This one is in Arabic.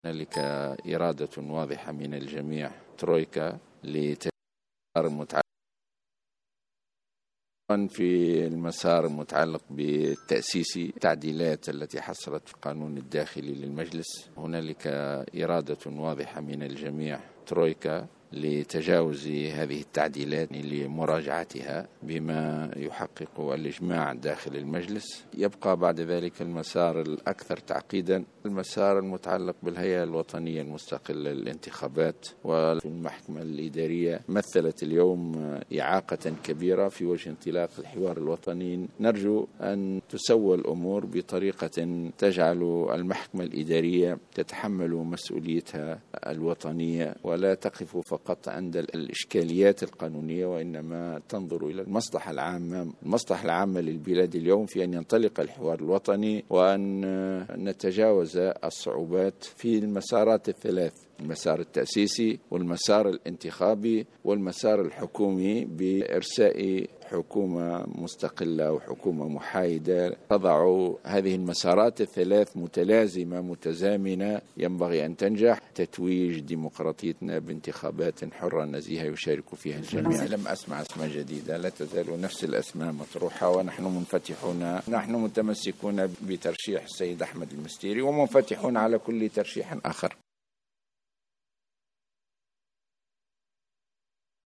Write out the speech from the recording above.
هنالك إرادة واضحة من الجميع ترويكا لتغيير المتعلق في المسار المتعلق بالتأسيس التعديلات التي حصلت في القانون الداخلي للمجلس. هنالك إرادة واضحة من الجميع ترويكا لتجاوز هذه التعديلات لمراجعتها بما يحقق الإجماع داخل المجلس. يبقى بعد ذلك المسار الأكثر تعقيدا، المسار المتعلق بالهيئة الوطنية المستقلة للانتخابات. والمحكمة الإدارية مثلت اليوم إعاقة كبيرة في وجه انطلاق الحوار الوطني. نرجو أن تسوى الأمور بطريقة تجعل المحكمة الإدارية تتحمل مسؤوليتها الوطنية ولا تقف فقط عند الإشكاليات القانونية، وإنما تنظر إلى المصلحة العامة. المصلحة العامة للبلاد اليوم في أن ينطلق الحوار الوطني وأن نتجاوز الصعوبات في المسارات الثلاث: المسار التأسيسي والمسار الانتخابي والمسار الحكومي، بإرساء حكومة مستقلة وحكومة محايدة تضع هذه المسارات الثلاث متلازمة متزامنة. ينبغي أن تنجح تتويج ديمقراطيتنا بانتخابات حرة نزيهة يشارك فيها الجميع. لم أسمع أسماء جديدة، لا تزال نفس الأسماء مطروحة، ونحن منفتحون، نحن متمسكون بترشيح السيد أحمد المستيري ومنفتحون على كل ترشيح آخر.